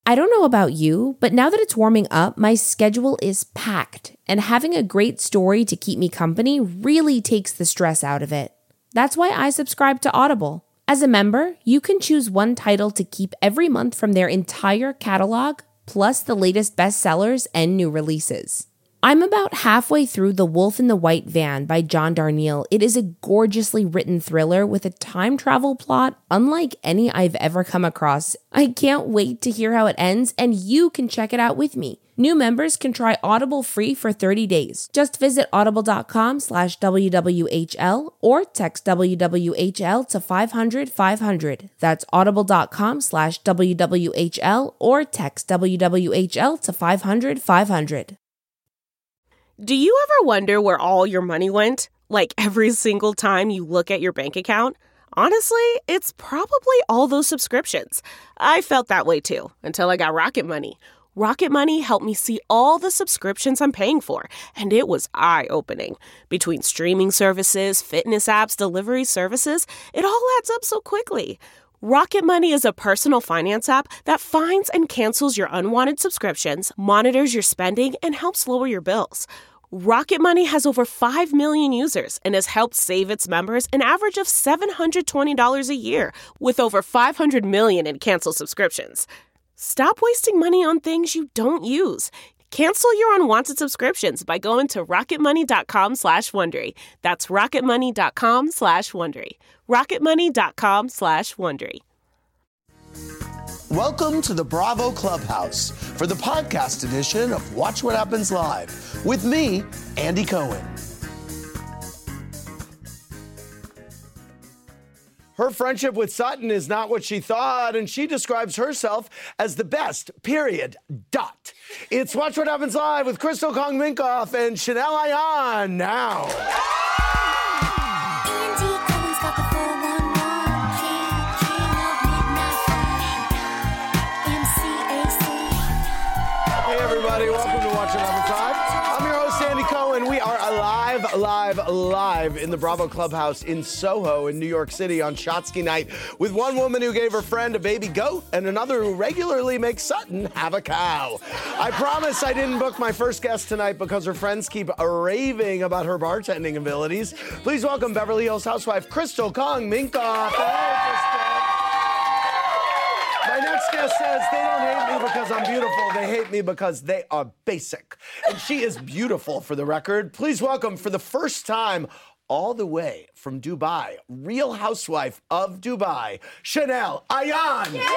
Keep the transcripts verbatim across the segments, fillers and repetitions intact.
I don't know about you, but now that it's warming up, my schedule is packed, and having a great story to keep me company really takes the stress out of it. That's why I subscribe to Audible. As a member, you can choose one title to keep every month from their entire catalog, plus the latest bestsellers and new releases. I'm about halfway through The Wolf in the White Van by John Darnielle. It is a gorgeously written thriller with a time travel plot unlike any I've ever come across. I can't wait to hear how it ends, and you can check it out with me. New members can try Audible free for thirty days. Just visit audible.com slash WWHL or text W W H L to five hundred five hundred. That's audible.com slash WWHL or text W W H L to five hundred five hundred. Do you ever wonder where all your money went? Like every single time you look at your bank account? Honestly, it's probably all those subscriptions. I felt that way too, until I got Rocket Money. Rocket Money helped me see all the subscriptions I'm paying for, and it was eye-opening. Between streaming services, fitness apps, delivery services, it all adds up so quickly. Rocket Money is a personal finance app that finds and cancels your unwanted subscriptions, monitors your spending, and helps lower your bills. Rocket Money has over five million users and has helped save its members an average of seven hundred twenty dollars a year, with over five hundred million in canceled subscriptions. Stop wasting money on things you don't use. Cancel your unwanted subscriptions by going to rocketmoney.com slash Wondery. That's rocketmoney.com slash Wondery. rocketmoney.com slash Wondery. Welcome to the Bravo Clubhouse for the podcast edition of Watch What Happens Live with me, Andy Cohen. Her friendship with Sutton is not what she thought, and she describes herself as the best, period, dot. It's Watch What Happens Live with Crystal Kong Minkoff and Chanel Ayan now. Hey, everybody, welcome to Watch What Happens Live. I'm your host, Andy Cohen. We are alive, live, live in the Bravo Clubhouse in Soho in New York City on Shotsky night with one woman who gave her friend a baby goat and another who regularly makes Sutton have a cow. I promise I didn't book my first guest tonight because her friends keep raving about her bartending abilities. Please welcome Beverly Hills housewife Crystal Kong Minkoff. Hey, Crystal. My next guest says they don't hate me because I'm beautiful. They hate me because they are basic. And she is beautiful, for the record. Please welcome, for the first time, all the way from Dubai, Real Housewife of Dubai, Chanel Ayan. Yeah!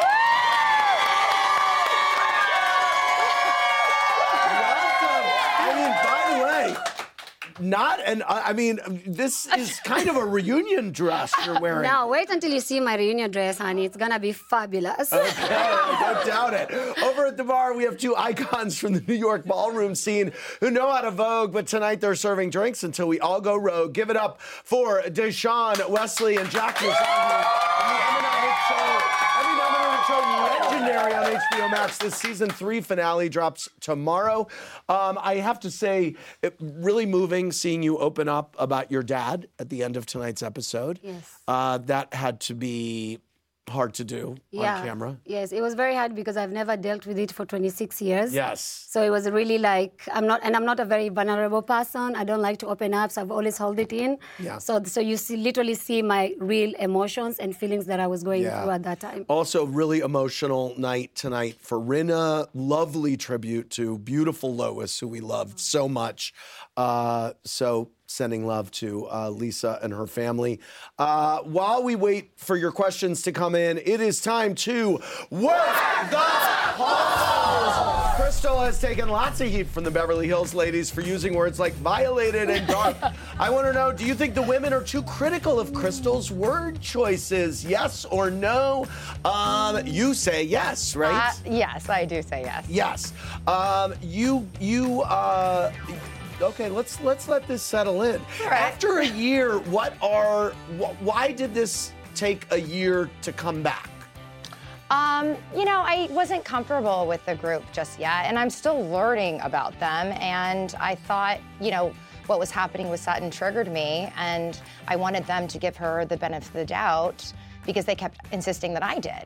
Welcome. I mean, by the way, not an, I mean, this is kind of a reunion dress you're wearing. No, wait until you see my reunion dress, honey. It's gonna be fabulous. Okay, I don't doubt it. Over at the bar, we have two icons from the New York ballroom scene who know how to vogue, but tonight they're serving drinks until we all go rogue. Give it up for Deshaun, Wesley, and Jack Muzaki from the Emmy nominated show. Emmy nominated show legendary on H B O Max. This season three finale drops tomorrow. Um, I have to say, it really moving seeing you open up about your dad at the end of tonight's episode. Yes. Uh, that had to be hard to do yeah. on camera. Yes, it was very hard because I've never dealt with it for twenty-six years. Yes. So it was really like, I'm not, and I'm not a very vulnerable person. I don't like to open up, so I've always held it in. Yeah. So, so you see, literally see my real emotions and feelings that I was going Yeah. through at that time. Also, really emotional night tonight for Rinna. Lovely tribute to beautiful Lois, who we loved so much. Uh, so sending love to uh, Lisa and her family. Uh, while we wait for your questions to come in, it is time to work the halls. Crystal has taken lots of heat from the Beverly Hills ladies for using words like violated and dark. I want to know, do you think the women are too critical of Crystal's word choices? Yes or no? Um, you say yes, right? Uh, yes, I do say yes. Yes. Um, you, you, uh, okay, let's let's let this settle in. All right. After a year, what are, wh- why did this take a year to come back? Um, you know, I wasn't comfortable with the group just yet, and I'm still learning about them. And I thought, you know, what was happening with Sutton triggered me, and I wanted them to give her the benefit of the doubt because they kept insisting that I did.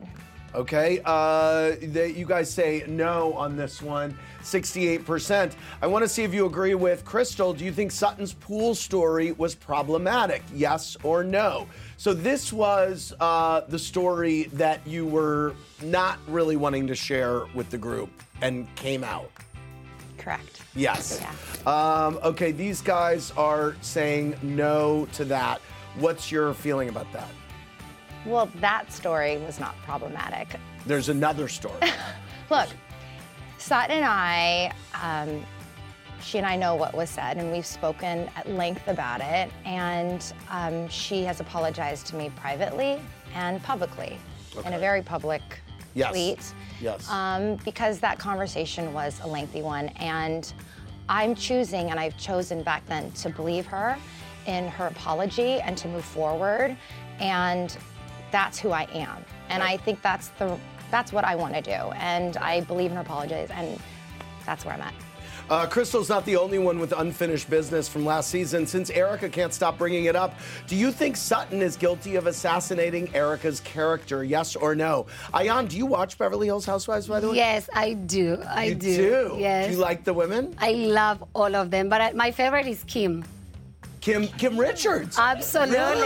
Okay, uh, they, you guys say no on this one, sixty-eight percent. I want to see if you agree with Crystal. Do you think Sutton's pool story was problematic? Yes or no? So this was uh, the story that you were not really wanting to share with the group and came out. Correct. Yes. Yeah. Um, okay, these guys are saying no to that. What's your feeling about that? Well, that story was not problematic. There's another story. Look, Sutton and I, um, she and I know what was said, and we've spoken at length about it, and um, she has apologized to me privately and publicly, Okay. in a very public Yes. tweet. Yes. Um, because that conversation was a lengthy one, and I'm choosing, and I've chosen back then to believe her in her apology and to move forward, and that's who I am. And I think that's the that's what I want to do, and I believe in her apologies, and that's where I'm at. Uh, Crystal's not the only one with unfinished business from last season. Since Erica can't stop bringing it up, do you think Sutton is guilty of assassinating Erica's character? Yes or no? Ayan, do you watch Beverly Hills Housewives, by the way? Yes, I do. I you do. do. Yes. Do you like the women? I love all of them, but I, my favorite is Kim. Kim Kim Richards. Absolutely. Really?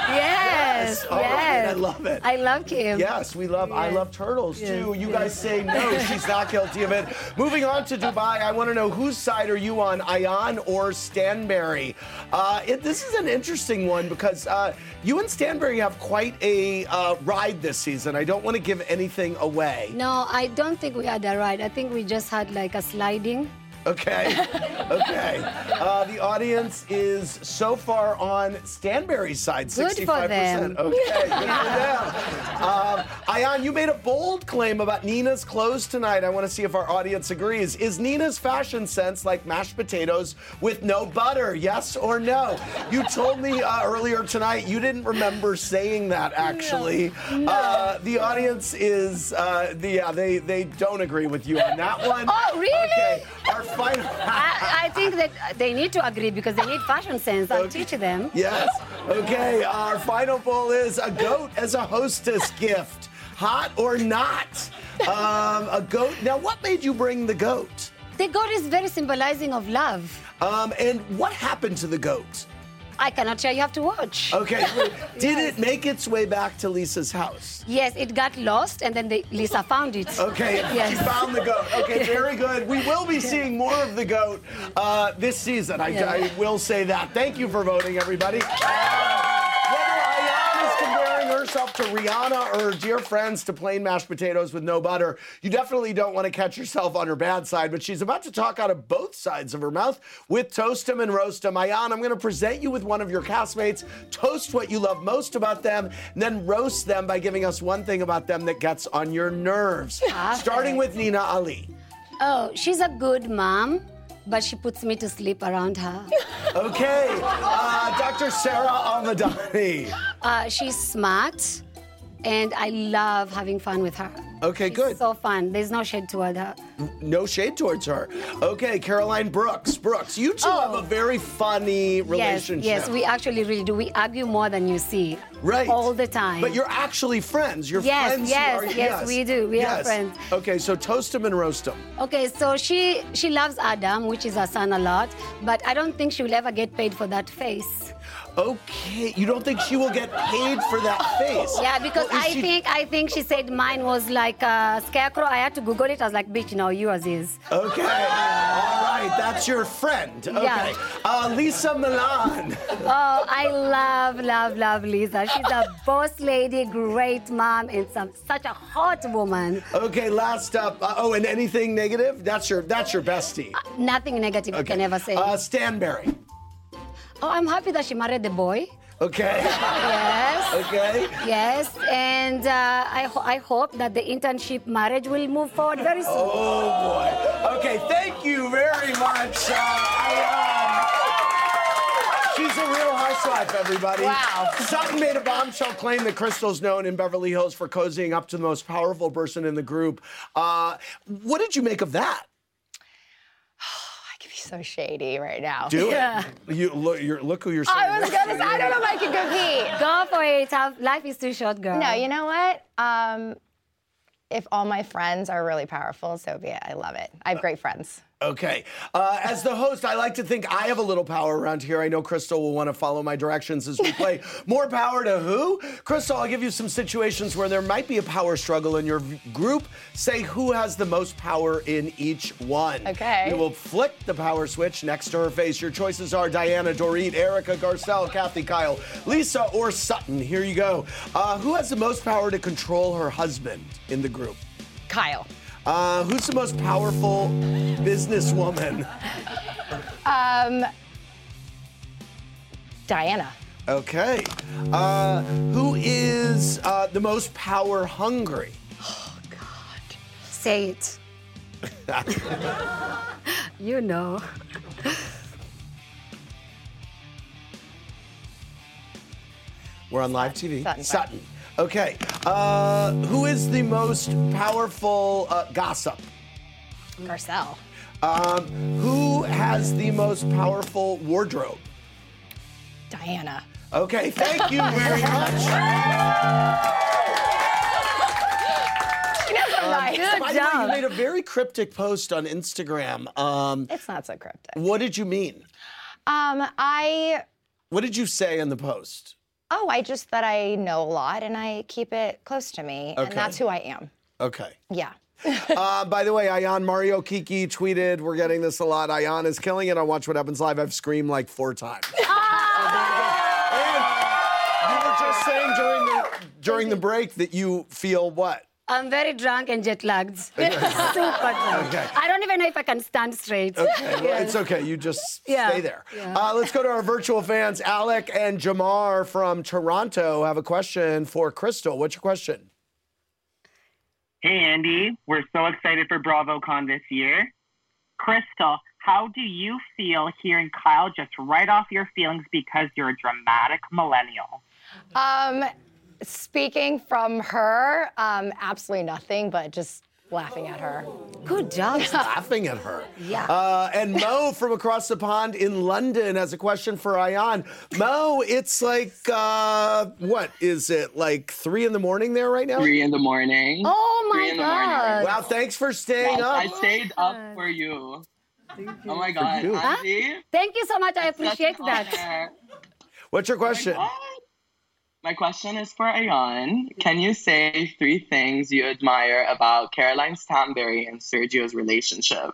Yes. All right, Yes. I love it. I love Kim. Yes, we love, I Yes. love turtles too. Yes, You yes. guys say no, she's not guilty of it. Moving on to Dubai, I want to know whose side are you on, Ayan or Stanberry? Uh, it, this is an interesting one because uh, you and Stanberry have quite a uh, ride this season. I don't want to give anything away. No, I don't think we had a ride. I think we just had like a sliding. Okay, okay. Uh, the audience is so far on Stanberry's side, Good for sixty-five percent. them. Okay, good for them. Um, Ayan, you made a bold claim about Nina's clothes tonight. I want to see if our audience agrees. Is Nina's fashion sense like mashed potatoes with no butter? Yes or no? You told me uh, earlier tonight you didn't remember saying that, actually. No. No. Uh, the audience is, uh, the, yeah, they, they don't agree with you on that one. Oh, really? Okay, our final... I, I think that they need to agree because they need fashion sense. I'll teach them. Yes. Okay, our final poll is a goat as a hostess gift. Hot or not? Um, a goat. Now, what made you bring the goat? The goat is very symbolizing of love. Um, and what happened to the goat? I cannot share. You have to watch. Okay, wait, did Yes. it make its way back to Lisa's house? Yes, it got lost, and then the, Lisa found it. Okay, Yes. she found the goat. Okay, very good. We will be seeing more of the goat uh, this season. I, Yeah. I will say that. Thank you for voting, everybody. Whether Ayan is comparing herself to Rihanna or her dear friends to plain mashed potatoes with no butter, you definitely don't want to catch yourself on her bad side, but she's about to talk out of both sides of her mouth with Toast 'em and Roast 'em. Ayan, I'm going to present you with one of your castmates, toast what you love most about them, and then roast them by giving us one thing about them that gets on your nerves. Starting with Nina Ali. Oh, she's a good mom, but she puts me to sleep around her. Okay, uh, Doctor Sarah Almadani. Uh, she's smart, and I love having fun with her. Okay, She's good. so fun. There's no shade toward her. No shade towards her. Okay, Caroline Brooks. Brooks, you two Oh. have a very funny relationship. Yes, yes, we actually really do. We argue more than you see. Right. All the time. But you're actually friends. You're Yes, friends. who yes, are- yes, we do. We are yes. friends. Okay, so toast him and roast him. Okay, so she she loves Adam, which is her son, a lot, but I don't think she will ever get paid for that face. Okay, you don't think she will get paid for that face? Yeah, because Well, is I she- think I think she said mine was like a scarecrow. I had to Google it. I was like, bitch, no, yours is. Okay, all right, that's your friend. Okay, Yeah. uh, Lisa Milan. Oh, I love, love, love Lisa. She's a boss lady, great mom, and some such a hot woman. Okay, last up. Uh, oh, and anything negative? That's your that's your bestie. Nothing negative you Okay. can ever say. Uh, Stanberry. Oh, I'm happy that she married the boy. Okay. Yes. Okay. Yes, and uh, I, ho- I hope that the internship marriage will move forward very soon. Oh boy. Okay, thank you very much. Uh, Ayan. She's a real housewife, everybody. Wow. Sutton made a bombshell claim that Crystal's known in Beverly Hills for cozying up to the most powerful person in the group. Uh, what did you make of that? I could be so shady right now. Do Yeah. it. You look. You're, look who you're. sitting I was next gonna to. say, I don't know if I can compete. Go for it. Have- Life is too short, girl. No, you know what? Um, if all my friends are really powerful, so be it. I love it. I have great friends. Okay. Uh, as the host, I like to think I have a little power around here. I know Crystal will want to follow my directions as we play. More power to who? Crystal, I'll give you some situations where there might be a power struggle in your v- group. Say who has the most power in each one. Okay. You will flick the power switch next to her face. Your choices are Diana, Dorit, Erica, Garcelle, Kathy, Kyle, Lisa, or Sutton. Here you go. Uh, who has the most power to control her husband in the group? Kyle. Uh, who's the most powerful businesswoman? Um, Diana. Okay. Uh, who is uh, the most power hungry? Oh, God. Say it. You know. We're on live T V. Sutton. Sutton. Okay. Uh, who is the most powerful uh, gossip? Garcelle. Um, who has the most powerful wardrobe? Diana. Okay, thank you very much. You know, so nice. Good By the way, job. you made a very cryptic post on Instagram. Um, It's not so cryptic. what did you mean? Um, I, What did you say in the post? oh, I just that I know a lot and I keep it close to me. Okay. And that's who I am. Okay. Yeah. uh, by the way, Ayan Mario Kiki tweeted, we're getting this a lot. Ayan is killing it on Watch What Happens Live. I've screamed like four times. And you were just saying during the, during the break that you feel what? I'm very drunk and jet lagged. Super drunk. Okay. I don't even know if I can stand straight. Okay, well, it's okay. You just Yeah. stay there. Yeah. Uh, let's go to our virtual fans. Alec and Jamar from Toronto have a question for Crystal. What's your question? Hey, Andy. We're so excited for BravoCon this year. Crystal, how do you feel hearing Kyle just write off your feelings because you're a dramatic millennial? Um, speaking from her, um, absolutely nothing, but just laughing at her. Good job. Laughing at her. Yeah. Uh, and Mo from across the pond in London has a question for Ayan. Mo, it's like, uh, what is it, like three in the morning there right now? Three in the morning. Oh Three my in the morning. God. Wow, thanks for staying Yes, up. I stayed up for you. Oh my God, you. Andy. Thank you so much. I appreciate Such an that. honor. What's your question? What? My question is for Ayan. Can you say three things you admire about Caroline Stanbury and Sergio's relationship?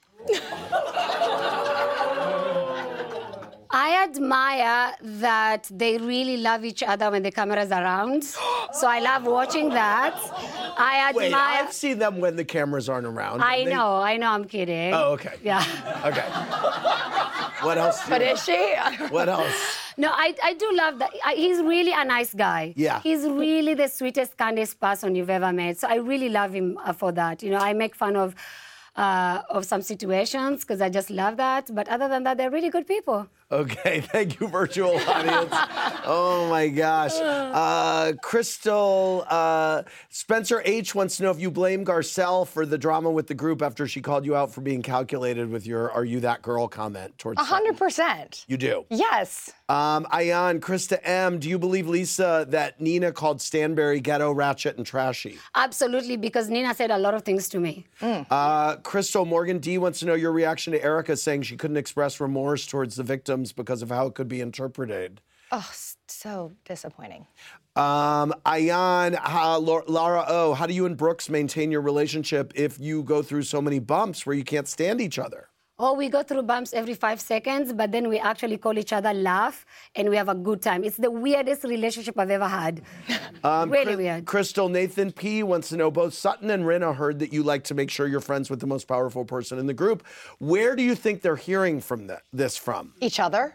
I admire that they really love each other when the camera's around. So I love watching that. I Wait, admire. I've seen them when the cameras aren't around. I They- know, I know, I'm kidding. Oh, okay. Yeah. Okay. What else? do But you- is she? What else? No, I, I do love that. I, he's really a nice guy. Yeah. He's really the sweetest, kindest person you've ever met. So I really love him uh, for that. You know, I make fun of uh, of some situations because I just love that. But other than that, they're really good people. Okay, thank you, virtual audience. Oh my gosh. Uh, Crystal, uh, Spencer H wants to know if you blame Garcelle for the drama with the group after she called you out for being calculated with your "Are you that girl?" comment towards A hundred Sutton. percent. You do. Yes. Um, Ayan, Krista M, do you believe, Lisa, that Nina called Stanbury ghetto, ratchet, and trashy? Absolutely, because Nina said a lot of things to me. Uh, Crystal, Morgan D wants to know your reaction to Erica saying she couldn't express remorse towards the victims because of how it could be interpreted. Oh, s- so disappointing. Um, Ayan, how, Lau- Lara O, how do you and Brooks maintain your relationship if you go through so many bumps where you can't stand each other? Oh, we go through bumps every five seconds, but then we actually call each other, laugh, and we have a good time. It's the weirdest relationship I've ever had. really Chris- weird. Crystal, Nathan P wants to know, both Sutton and Rinna heard that you like to make sure you're friends with the most powerful person in the group. Where do you think they're hearing from th- this from? Each other?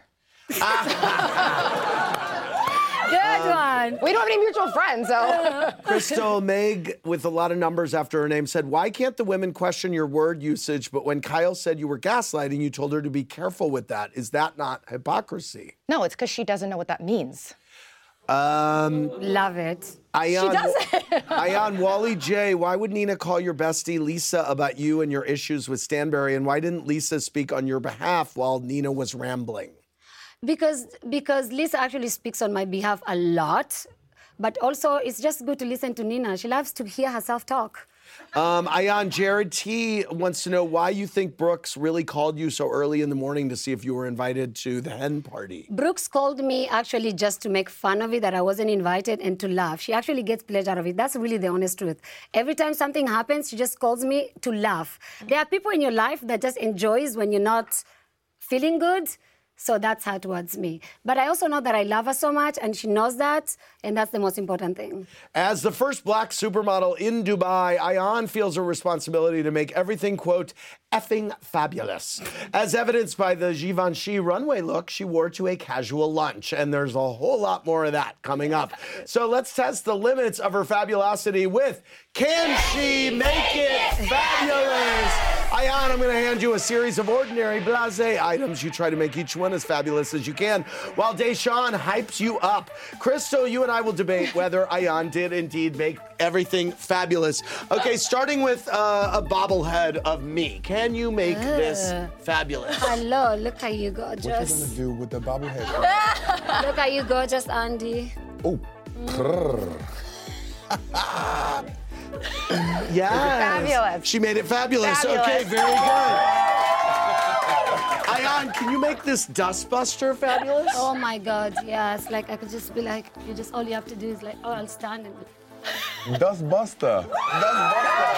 Good one. We don't have any mutual friends, so. Crystal Meg, with a lot of numbers after her name, said, why can't the women question your word usage, but when Kyle said you were gaslighting, you told her to be careful with that. Is that not hypocrisy? No, it's because she doesn't know what that means. Um, Love it. Ayan, She doesn't. Ayan, Wally J, why would Nina call your bestie Lisa about you and your issues with Stanbury, and why didn't Lisa speak on your behalf while Nina was rambling? Because because Lisa actually speaks on my behalf a lot, But also, it's just good to listen to Nina. She loves to hear herself talk. Um, Ayan, Jared T wants to know why you think Brooks really called you so early in the morning to see if you were invited to the hen party. Brooks called me actually just to make fun of it, that I wasn't invited, and to laugh. She actually gets pleasure out of it. That's really the honest truth. Every time something happens, she just calls me to laugh. There are people in your life that just enjoys when you're not feeling good. So that's her towards me. But I also know that I love her so much, and she knows that, and that's the most important thing. As the first black supermodel in Dubai, Ayan feels a responsibility to make everything, quote, effing fabulous. As evidenced by the Givenchy runway look she wore to a casual lunch. And there's a whole lot more of that coming up. So let's test the limits of her fabulosity with Can She Make It Fabulous? Ayan, I'm going to hand you a series of ordinary blasé items. You try to make each one as fabulous as you can, while Deshawn hypes you up. Crystal, you and I will debate whether Ayan did indeed make everything fabulous. Okay, starting with uh, a bobblehead of me. Can you make uh, this fabulous? Hello, look how you gorgeous. What you gonna do with the bobblehead? Look how you gorgeous, Andy. Oh. Mm. Yes. Fabulous. She made it fabulous. Fabulous. Okay, very good. Ayan, can you make this dustbuster fabulous? Oh my God, yes. Like I could just be like, you just all you have to do is like, oh, I'll stand and. Dustbuster. Dustbuster.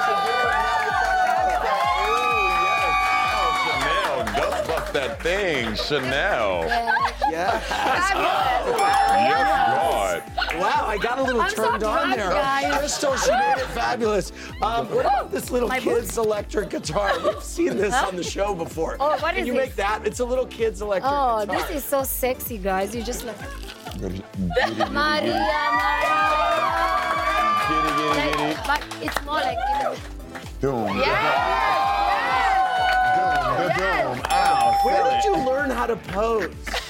Chanel, dustbust that thing, Chanel. Yes. Fabulous. Yes, God. Wow, I got a little I'm so turned on drunk, there. guys. Crystal, she made it fabulous. Um, what about this little My kid's electric guitar? We've seen this on the show before. Oh, what Can is you this? make that? It's a little kid's electric Oh, guitar. this is so sexy, guys. You just like Giddy, Maria, Maria. giddy, giddy. Like, but it's more like. Doom. Yes. Doom, doom, doom. Ow, Where sell did it. you learn how to pose?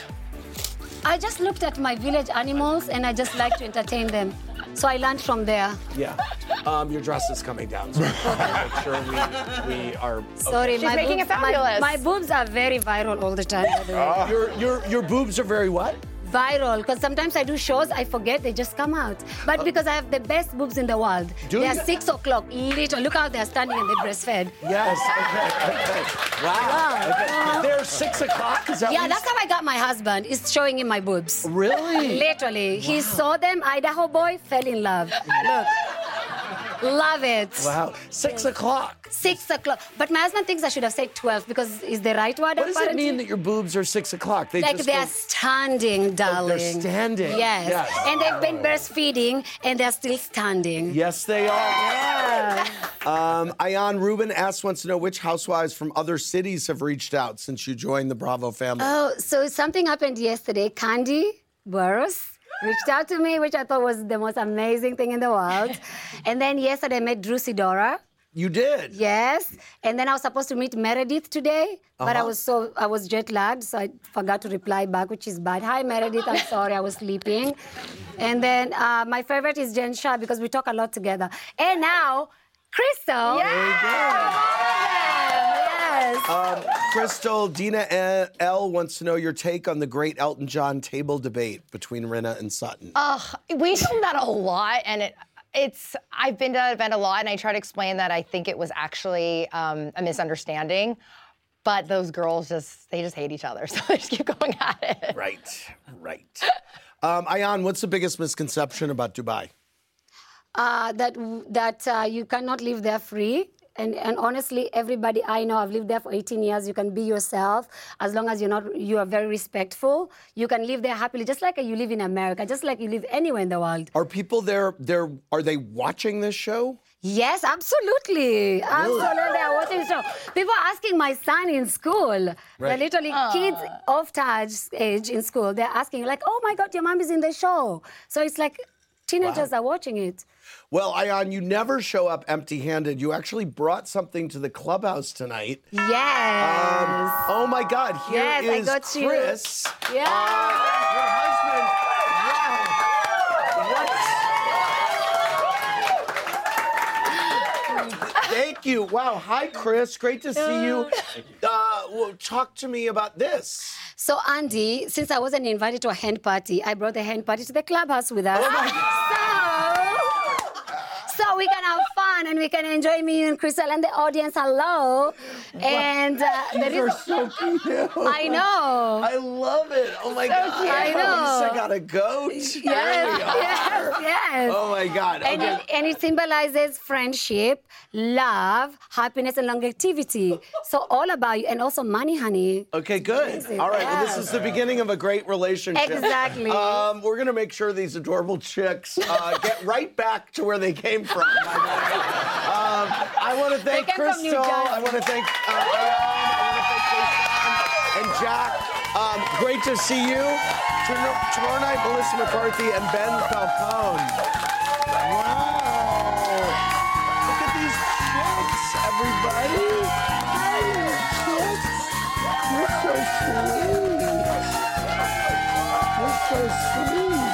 I just looked at my village animals and I just like to entertain them. So I learned from there. Yeah. Um, your dress is coming down, so make sure we, we are. Sorry, She's my making boobs, it fabulous. My, my boobs are very viral all the time, by the way. Your, your, your boobs are very what? Viral, because sometimes I do shows, I forget, they just come out. But because I have the best boobs in the world. Do They're you? six o'clock, literally. Look how they're standing and they breastfed. Yes. Okay. Okay. Wow. Okay. They're six o'clock. Is that Yeah, what that's how I got my husband. Is showing him my boobs. you... Really? Literally. He saw them, Idaho boy, fell in love. Look. Love it. Wow. Six o'clock. Six o'clock. But my husband thinks I should have said twelve because is the right word. What does it apparently? mean that your boobs are six o'clock? They Like just they're go- standing, darling. they're standing. Yes. Yes. And they've been breastfeeding and they're still standing. Yes, they are. Yeah. Um, Ayan Rubin asks, wants to know which housewives from other cities have reached out since you joined the Bravo family. Oh, so something happened yesterday. Candy Burros reached out to me, which I thought was the most amazing thing in the world. And then yesterday I met Drew Sidora. You did? Yes. And then I was supposed to meet Meredith today, but I Uh-huh. was so I was jet lagged, so I forgot to reply back, which is bad. Hi Meredith, I'm sorry, I was sleeping. And then uh, my favorite is Jen Shah because we talk a lot together. And now, Crystal. Yes. Um, Crystal, Dina L wants to know your take on the great Elton John table debate between Rinna and Sutton. Ugh, we filmed that a lot, and it, it's. I've been to that event a lot, and I try to explain that I think it was actually um, a misunderstanding. But those girls just—they just hate each other, so they just keep going at it. Right, right. Um, Ayan, what's the biggest misconception about Dubai? Uh, that that uh, you cannot live there free. And, and honestly, everybody I know, I've lived there for eighteen years. You can be yourself as long as you're not, you are very respectful. You can live there happily, just like you live in America, just like you live anywhere in the world. Are people there? There are they watching this show? Yes, absolutely, absolutely. They are watching the show. People are asking my son in school. They're literally kids of Taj's age in school. They're asking like, "Oh my God, your mom is in the show." So it's like teenagers Wow. are watching it. Well, Ayan, you never show up empty-handed. You actually brought something to the clubhouse tonight. Yes. Um, oh my God! Here Yes, I is got you. Chris. Yeah. Uh, your husband. Wow. What? Thank you. Wow. Hi, Chris. Great to see you. Uh, well, talk to me about this. So Andy, since I wasn't invited to a hen party, I brought the hen party to the clubhouse with us. So, so we can have fun and we can enjoy me and Crystal and the audience. Hello. And uh, there You're is, so cute. I know. I love it. Oh my So God. cute. I know. Lisa got a goat. Yes, There we are. yes, yes. Oh my God. And, Okay. it, and it symbolizes friendship, love, happiness, and longevity. So all about you, and also money, honey. Okay, good. Amazing. All right, well, this Yeah. is the beginning of a great relationship. Exactly. Um, we're going to make sure these adorable chicks uh, get right back to where they came from. by the way. um, I want to thank They came from New Crystal. Jersey. I want to thank uh, Aaron. I want to thank Jason and Jack. Um, great to see you. Tomorrow tomorrow night, Melissa McCarthy and Ben Falcone. Wow. Look at these chicks, everybody. Hi, chicks. You're so sweet. You're so sweet.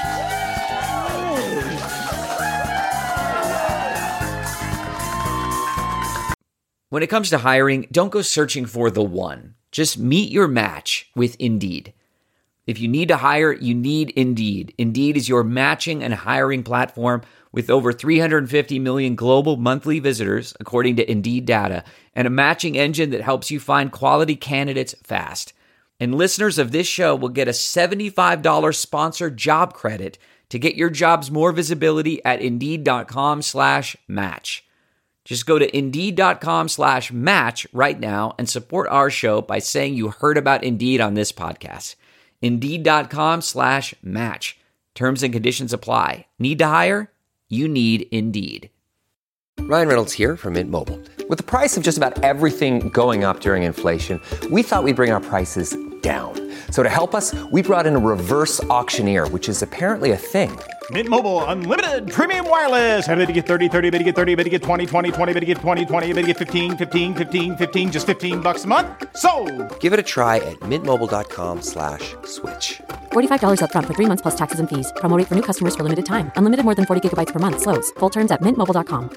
When it comes to hiring, don't go searching for the one. Just meet your match with Indeed. If you need to hire, you need Indeed. Indeed is your matching and hiring platform with over three hundred fifty million global monthly visitors, according to Indeed data, and a matching engine that helps you find quality candidates fast. And listeners of this show will get a seventy-five dollars sponsored job credit to get your jobs more visibility at Indeed.com slash match. Just go to Indeed.com slash match right now and support our show by saying you heard about Indeed on this podcast. Indeed.com slash match. Terms and conditions apply. Need to hire? You need Indeed. Ryan Reynolds here from Mint Mobile. With the price of just about everything going up during inflation, we thought we'd bring our prices down. So to help us, we brought in a reverse auctioneer, which is apparently a thing. Mint Mobile Unlimited Premium Wireless. How to get thirty, thirty, bit to get thirty, bit to get twenty, twenty, twenty, bit to get twenty, twenty, bit to get fifteen, fifteen, fifteen, fifteen, just fifteen bucks a month? Sold! Give it a try at mintmobile.com slash switch. forty-five dollars up front for three months plus taxes and fees. Promo rate for new customers for limited time. Unlimited more than forty gigabytes per month. Slows full terms at mint mobile dot com.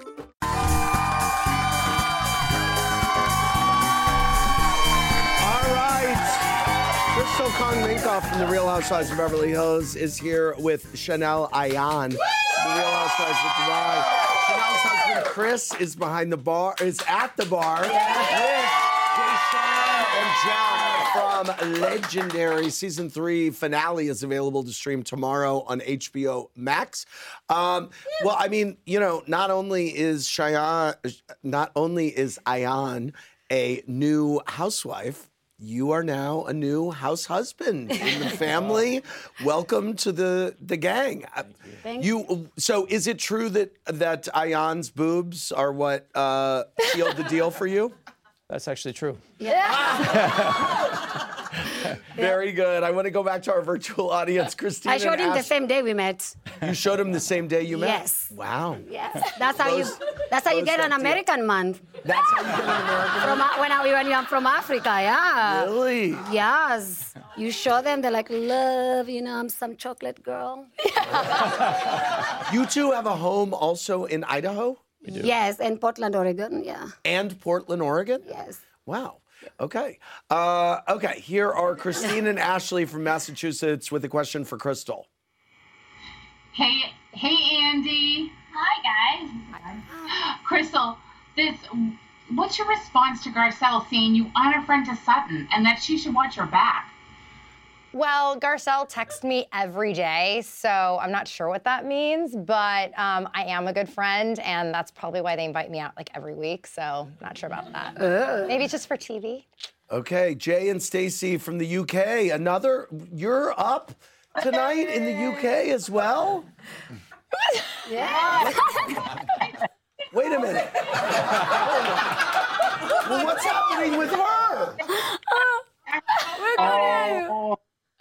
Crystal Kong Minkoff from The Real Housewives of Beverly Hills is here with Chanel Ayan, The Real Housewives of Dubai. Chanel's husband Chris is behind the bar, is at the bar with Jason and Jack from Legendary. Season three finale is available to stream tomorrow on H B O Max. Um, well, I mean, you know, not only is Cheyenne, not only is Ayan a new housewife, you are now a new house husband in the family. Welcome to the the gang. Thank you. you. So, is it true that that Ayan's boobs are what uh, sealed the deal for you? That's actually true. Yeah. Very good. I want to go back to our virtual audience, Christine. I showed him Ash- the same day we met. You showed him the same day you met. Yes. Wow. Yes. That's how you. Close- That's how you close get that an deal. American man. That's how you get an American. From uh, when I when you're from Africa, yeah. Really? Yes. You show them, they're like, love, you know, I'm some chocolate girl. You two have a home also in Idaho Yes, in Portland, Oregon, yeah. and Portland, Oregon. Yes. Wow. Okay. Uh, okay. Here are Christine and Ashley from Massachusetts with a question for Crystal. Hey, hey, Andy. Hi, guys. Crystal, this. What's your response to Garcelle saying you unfriended Sutton and that she should watch her back? Well, Garcelle texts me every day, so I'm not sure what that means, but um, I am a good friend, and that's probably why they invite me out like every week, so not sure about that. Uh. Maybe it's just for T V. Okay. Jay and Stacy from the U K. Another. You're up tonight in the U K as well? Yeah. Wait a minute. Well, what's happening with her? Oh.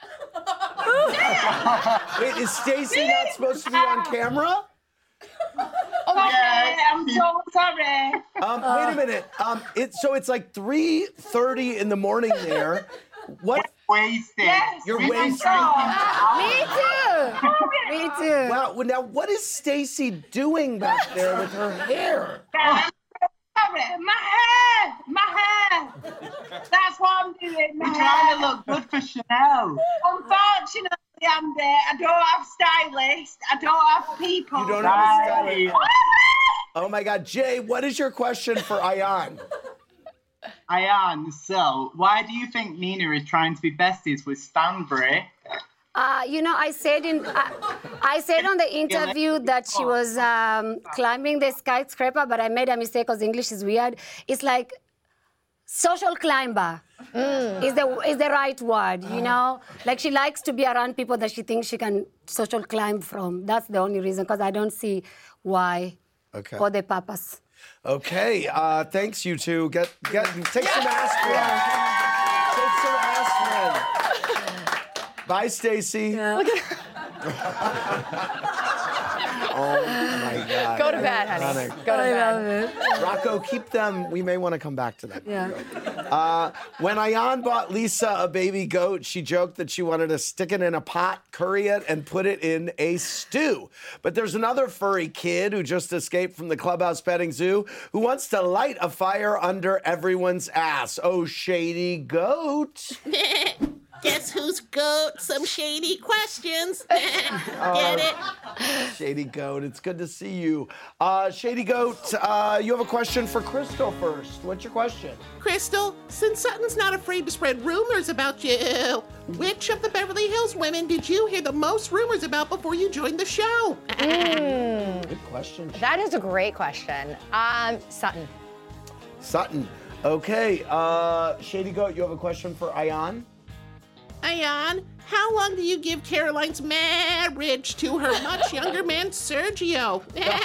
Wait, is Stacy not supposed to be on camera? Oh, yes. I'm so sorry. Um, wait a minute. Um, it, so it's like three thirty in the morning there. What? Wasted. Yes. You're we wasted. Me too. Me too. Wow. Well, now, what is Stacy doing back there with her hair? My hair, my hair. That's what I'm doing now. You're trying to look good for Chanel. Unfortunately, I'm there. I don't have stylists. I don't have people. You don't have a stylist. Oh my God, Jay, what is your question for Ayan? Ayan, so why do you think Nina is trying to be besties with Stanbury? Uh, you know, I said in uh, I said on the interview that she was um, climbing the skyscraper, but I made a mistake because English is weird. It's like social climber mm. is the is the right word. You know, like she likes to be around people that she thinks she can social climb from. That's the only reason, because I don't see why. Okay. For the purpose. Okay. Uh, thanks, you two. Get get take some aspirin. Take some aspirin. Bye, Stacy. Yeah. Oh my God. Go to bed, honey. Go to bed. Rocco, keep them. We may want to come back to them. Yeah. Uh, when Ayan bought Lisa a baby goat, she joked that she wanted to stick it in a pot, curry it, and put it in a stew. But there's another furry kid who just escaped from the Clubhouse Petting Zoo who wants to light a fire under everyone's ass. Oh, shady goat. Guess who's goat? Some shady questions. Get it? Shady Goat, it's good to see you. Uh, Shady Goat, uh, you have a question for Crystal first. What's your question? Crystal, since Sutton's not afraid to spread rumors about you, which of the Beverly Hills women did you hear the most rumors about before you joined the show? Mm. Good question. That is a great question. Um, Sutton. Sutton. Okay, uh, Shady Goat, you have a question for Ayan? Ayan, how long do you give Caroline's marriage to her much younger man, Sergio?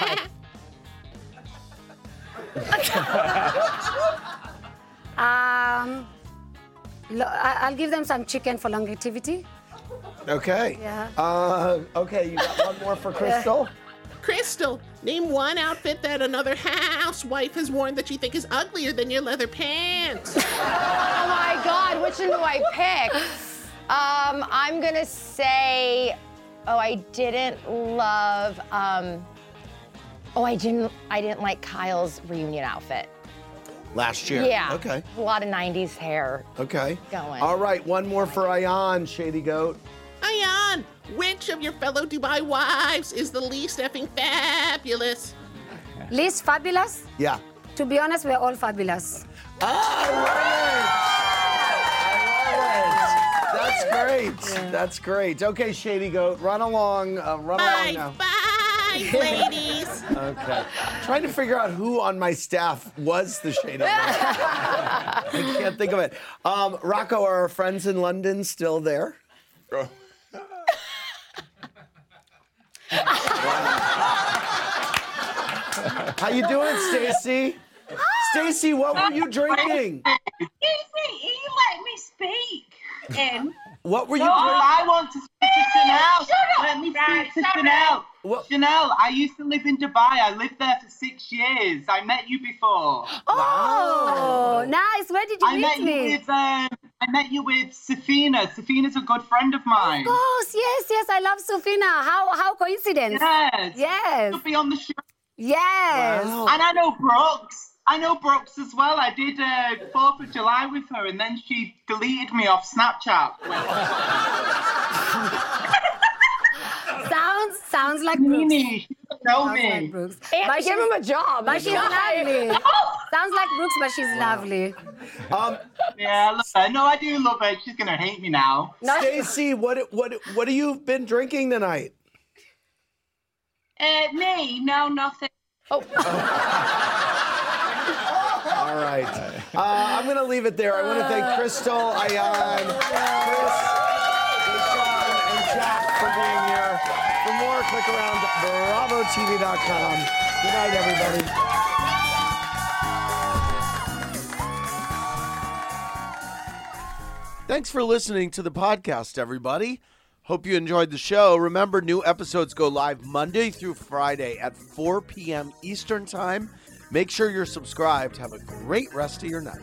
um, lo- I- I'll give them some chicken for longevity. Okay. Yeah. Uh, okay, you got one more for Crystal? Crystal, name one outfit that another housewife has worn that you think is uglier than your leather pants. Oh my God, which one do I pick? Um, I'm gonna say, oh, I didn't love, um, oh, I didn't, I didn't like Kyle's reunion outfit. Last year? Yeah. Okay. A lot of nineties hair. Okay. Going. All right, one more for Ayan, Shady Goat. Ayan, which of your fellow Dubai wives is the least effing fabulous? Least fabulous? Yeah. To be honest, we're all fabulous. That's great. That's great. Okay, Shady Goat, run along. Uh, run bye, along now. Bye, ladies. Okay. Trying to figure out who on my staff was the Shady Goat. I can't think of it. Um, Rocco, are our friends in London still there? Oh. How you doing, Stacy? Stacy, what were you drinking? Excuse me, you let me speak. Um, What were you No, drinking? I want to speak to Chanel. shut up. Let me Right, speak to sorry. Chanel. What? Chanel, I used to live in Dubai. I lived there for six years. I met you before. Oh, nice. Where did you I meet met me? you with um, I met you with Safina. Safina's a good friend of mine. Of course, yes, yes. I love Sufina. How how coincidence? Yes. Yes. She'll be on the show. Yes. Wow. And I know Brooks. I know Brooks as well. I did uh, fourth of July with her, and then she deleted me off Snapchat. sounds sounds like Brooks. Mimi, she doesn't know Sounds me. like Brooks. And But give she's- him a job. But she's lovely. Sounds like Brooks, but she's lovely. Um, Yeah, I love her. No, I do love her. She's gonna hate me now. No, Stacy, what what what have you been drinking tonight? uh, me? No, nothing. Oh. All right. Uh, I'm going to leave it there. I want to thank Crystal, Ayan, Chris, Deshaun, and Jack for being here. For more, click around bravo T V dot com. Good night, everybody. Thanks for listening to the podcast, everybody. Hope you enjoyed the show. Remember, new episodes go live Monday through Friday at four p.m. Eastern Time. Make sure you're subscribed. Have a great rest of your night.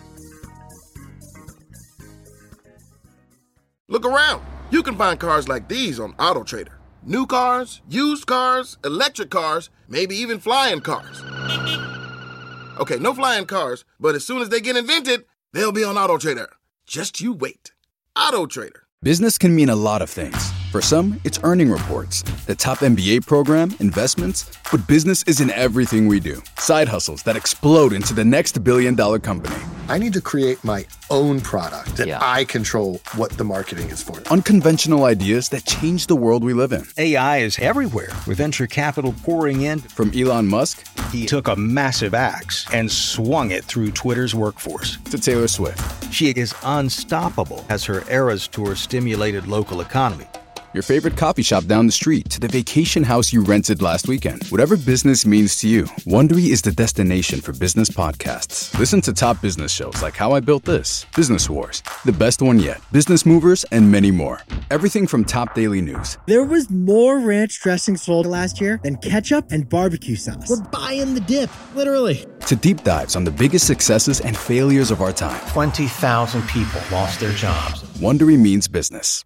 Look around. You can find cars like these on AutoTrader. New cars, used cars, electric cars, maybe even flying cars. Okay, no flying cars, but as soon as they get invented, they'll be on AutoTrader. Just you wait. AutoTrader. Business can mean a lot of things. For some, it's earning reports, the top M B A program, investments, but business isn't everything we do. Side hustles that explode into the next billion dollar company. I need to create my own product that Yeah. I control what the marketing is for. Unconventional ideas that change the world we live in. A I is everywhere, with venture capital pouring in. From Elon Musk, he took a massive axe and swung it through Twitter's workforce. To Taylor Swift. She is unstoppable as her Eras Tour stimulated local economy. Your favorite coffee shop down the street to the vacation house you rented last weekend. Whatever business means to you, Wondery is the destination for business podcasts. Listen to top business shows like How I Built This, Business Wars, The Best One Yet, Business Movers, and many more. Everything from top daily news. There was more ranch dressing sold last year than ketchup and barbecue sauce. We're buying the dip, literally. To deep dives on the biggest successes and failures of our time. twenty thousand people lost their jobs. Wondery means business.